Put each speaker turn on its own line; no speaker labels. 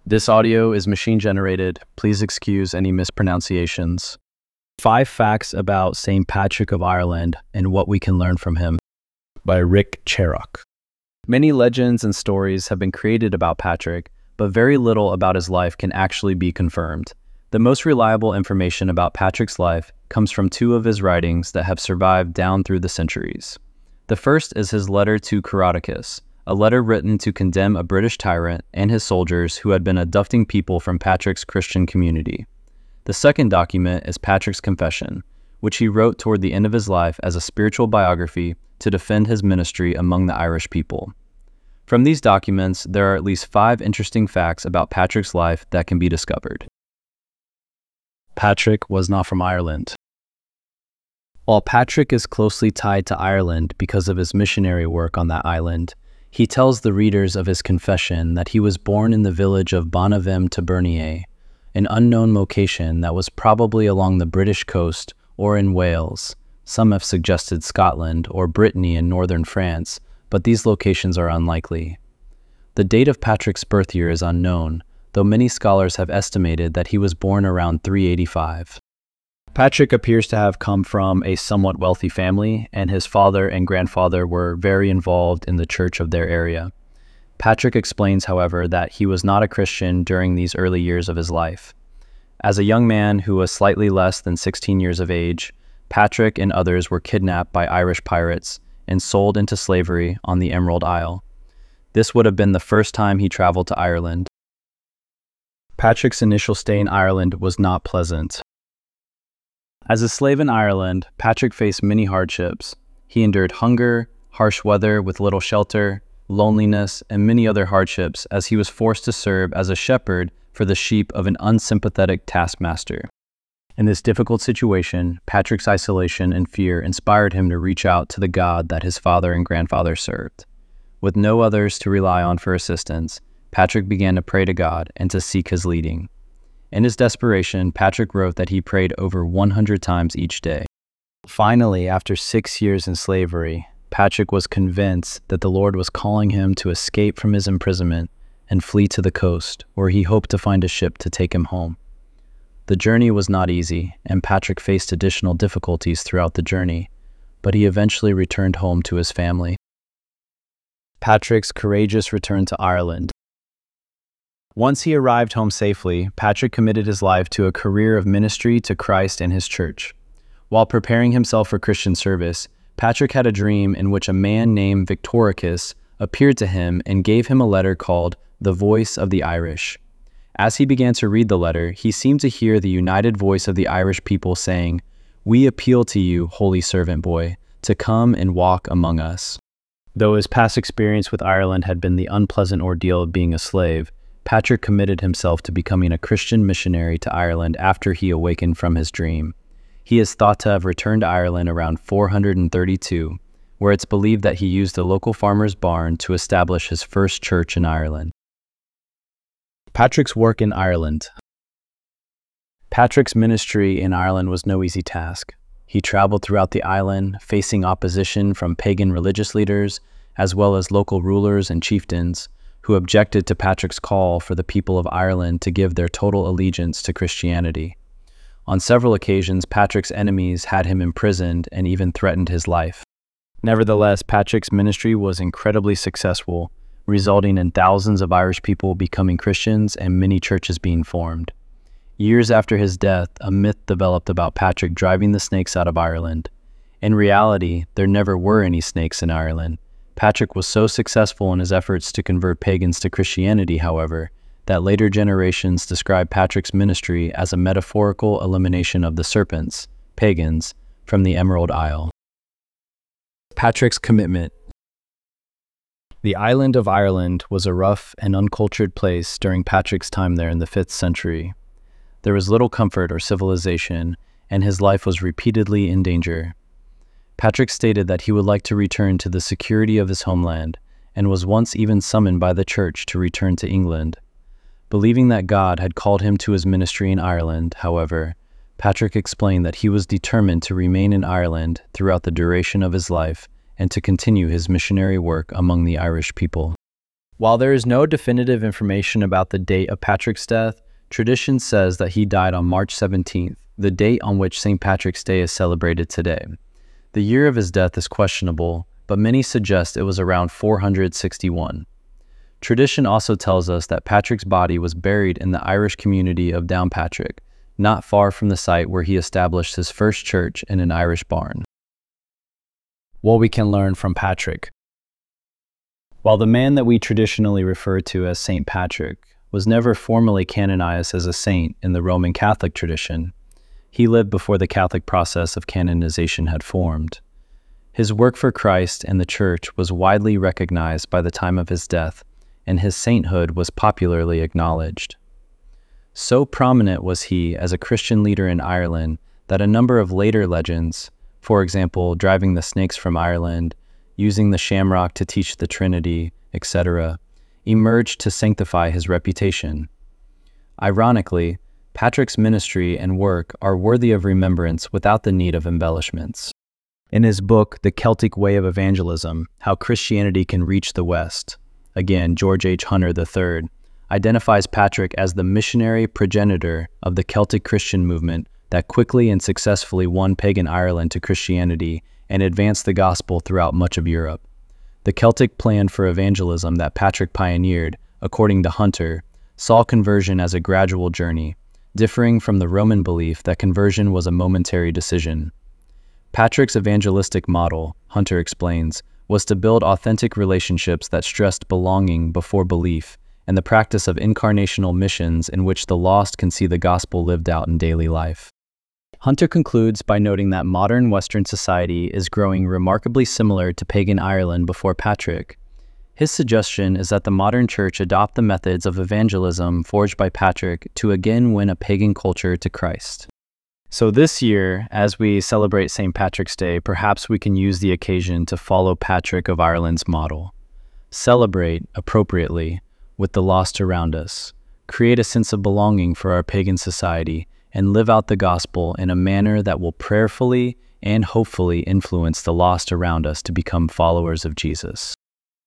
This audio is machine generated. Please excuse any mispronunciations. 5 facts about St. Patrick of Ireland and what we can learn from him, by Rick Cherok. Many legends and stories have been created about Patrick, but very little about his life can actually be confirmed. The most reliable information about Patrick's life comes from 2 of his writings that have survived down through the centuries. The first is his letter to Coroticus, a letter written to condemn a British tyrant and his soldiers who had been abducting people from Patrick's Christian community. The second document is Patrick's Confession, which he wrote toward the end of his life as a spiritual biography to defend his ministry among the Irish people. From these documents, there are at least 5 interesting facts about Patrick's life that can be discovered. Patrick was not from Ireland. While Patrick is closely tied to Ireland because of his missionary work on that island, he tells the readers of his confession that he was born in the village of Bonavim to Bernier, an unknown location that was probably along the British coast or in Wales. Some have suggested Scotland or Brittany in northern France, but these locations are unlikely. The date of Patrick's birth year is unknown, though many scholars have estimated that he was born around 385. Patrick appears to have come from a somewhat wealthy family, and his father and grandfather were very involved in the church of their area. Patrick explains, however, that he was not a Christian during these early years of his life. As a young man who was slightly less than 16 years of age, Patrick and others were kidnapped by Irish pirates and sold into slavery on the Emerald Isle. This would have been the first time he traveled to Ireland. Patrick's initial stay in Ireland was not pleasant. As a slave in Ireland, Patrick faced many hardships. He endured hunger, harsh weather with little shelter, loneliness, and many other hardships as he was forced to serve as a shepherd for the sheep of an unsympathetic taskmaster. In this difficult situation, Patrick's isolation and fear inspired him to reach out to the God that his father and grandfather served. With no others to rely on for assistance, Patrick began to pray to God and to seek his leading. In his desperation, Patrick wrote that he prayed over 100 times each day. Finally, after 6 years in slavery, Patrick was convinced that the Lord was calling him to escape from his imprisonment and flee to the coast, where he hoped to find a ship to take him home. The journey was not easy, and Patrick faced additional difficulties throughout the journey, but he eventually returned home to his family. Patrick's courageous return to Ireland. Once he arrived home safely, Patrick committed his life to a career of ministry to Christ and his church. While preparing himself for Christian service, Patrick had a dream in which a man named Victoricus appeared to him and gave him a letter called The Voice of the Irish. As he began to read the letter, he seemed to hear the united voice of the Irish people saying, "We appeal to you, holy servant boy, to come and walk among us." Though his past experience with Ireland had been the unpleasant ordeal of being a slave, Patrick committed himself to becoming a Christian missionary to Ireland after he awakened from his dream. He is thought to have returned to Ireland around 432, where it's believed that he used a local farmer's barn to establish his first church in Ireland. Patrick's work in Ireland. Patrick's ministry in Ireland was no easy task. He traveled throughout the island, facing opposition from pagan religious leaders, as well as local rulers and chieftains, who objected to Patrick's call for the people of Ireland to give their total allegiance to Christianity. On several occasions, Patrick's enemies had him imprisoned and even threatened his life. Nevertheless, Patrick's ministry was incredibly successful, resulting in thousands of Irish people becoming Christians and many churches being formed. Years after his death, a myth developed about Patrick driving the snakes out of Ireland. In reality, there never were any snakes in Ireland. Patrick was so successful in his efforts to convert pagans to Christianity, however, that later generations describe Patrick's ministry as a metaphorical elimination of the serpents, pagans, from the Emerald Isle. Patrick's commitment. The island of Ireland was a rough and uncultured place during Patrick's time there in the 5th century. There was little comfort or civilization, and his life was repeatedly in danger. Patrick stated that he would like to return to the security of his homeland, and was once even summoned by the church to return to England. Believing that God had called him to his ministry in Ireland, however, Patrick explained that he was determined to remain in Ireland throughout the duration of his life and to continue his missionary work among the Irish people. While there is no definitive information about the date of Patrick's death, tradition says that he died on March 17th, the date on which St. Patrick's Day is celebrated today. The year of his death is questionable, but many suggest it was around 461. Tradition also tells us that Patrick's body was buried in the Irish community of Downpatrick, not far from the site where he established his first church in an Irish barn. What we can learn from Patrick. While the man that we traditionally refer to as St. Patrick was never formally canonized as a saint in the Roman Catholic tradition, he lived before the Catholic process of canonization had formed. His work for Christ and the Church was widely recognized by the time of his death, and his sainthood was popularly acknowledged. So prominent was he as a Christian leader in Ireland that a number of later legends, for example, driving the snakes from Ireland, using the shamrock to teach the Trinity, etc., emerged to sanctify his reputation. Ironically, Patrick's ministry and work are worthy of remembrance without the need of embellishments. In his book, The Celtic Way of Evangelism, How Christianity Can Reach the West, again, George H. Hunter III, identifies Patrick as the missionary progenitor of the Celtic Christian movement that quickly and successfully won pagan Ireland to Christianity and advanced the gospel throughout much of Europe. The Celtic plan for evangelism that Patrick pioneered, according to Hunter, saw conversion as a gradual journey, differing from the Roman belief that conversion was a momentary decision. Patrick's evangelistic model, Hunter explains, was to build authentic relationships that stressed belonging before belief and the practice of incarnational missions in which the lost can see the gospel lived out in daily life. Hunter concludes by noting that modern Western society is growing remarkably similar to pagan Ireland before Patrick. His suggestion is that the modern church adopt the methods of evangelism forged by Patrick to again win a pagan culture to Christ. So this year, as we celebrate St. Patrick's Day, perhaps we can use the occasion to follow Patrick of Ireland's model. Celebrate, appropriately, with the lost around us, create a sense of belonging for our pagan society, and live out the gospel in a manner that will prayerfully and hopefully influence the lost around us to become followers of Jesus.